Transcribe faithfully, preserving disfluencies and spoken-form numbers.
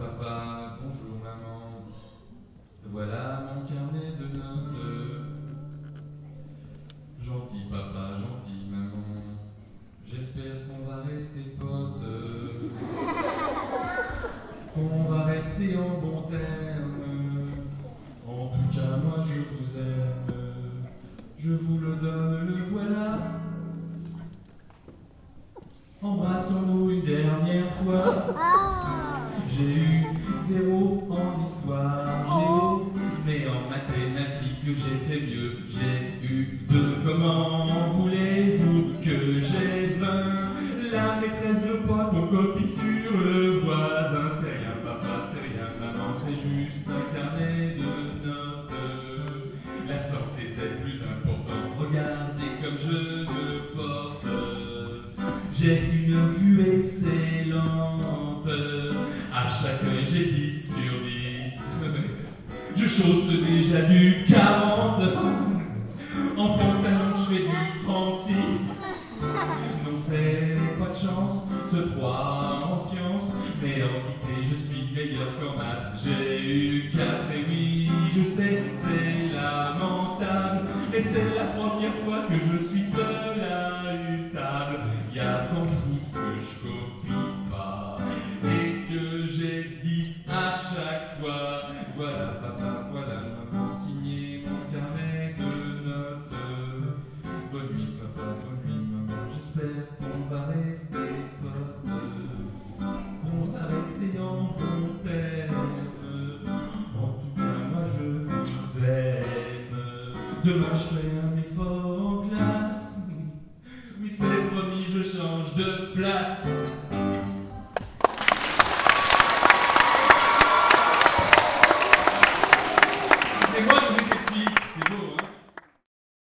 papa, bonjour maman. Voilà mon carnet de notes. Gentil papa, gentil maman. J'espère qu'on va rester potes. Qu'on va rester en bon terme. En tout cas, moi je vous aime. Je vous le donne, le voilà. Embrassons-nous une dernière fois. J'ai eu zéro en histoire géo, mais en mathématiques j'ai fait mieux. J'ai eu deux. Comment voulez-vous que j'ai vingt? La maîtresse veut pas qu'on copie sur le voisin. C'est rien papa, c'est rien maman, c'est juste un carnet de notes. La santé c'est le plus important. Regardez comme je me porte. J'ai une vue excellente. À chaque œil j'ai dix sur dix. Je chausse déjà du quarante. En pantalon je fais du trente-six. Non c'est pas de chance, ce trois en sciences. Mais en dictée je suis meilleur qu'en maths. J'ai eu quatre et oui je sais c'est lamentable. Et c'est la première fois que je suis seul à une table. Y'a qu'en foot que je copie pas et que j'ai dix à chaque fois. Voilà papa, voilà maman, signé mon carnet de notes. Bonne nuit papa, bonne nuit maman, j'espère qu'on va rester potes. On va rester en bon terme. En tout cas moi je vous aime. Demain je ferai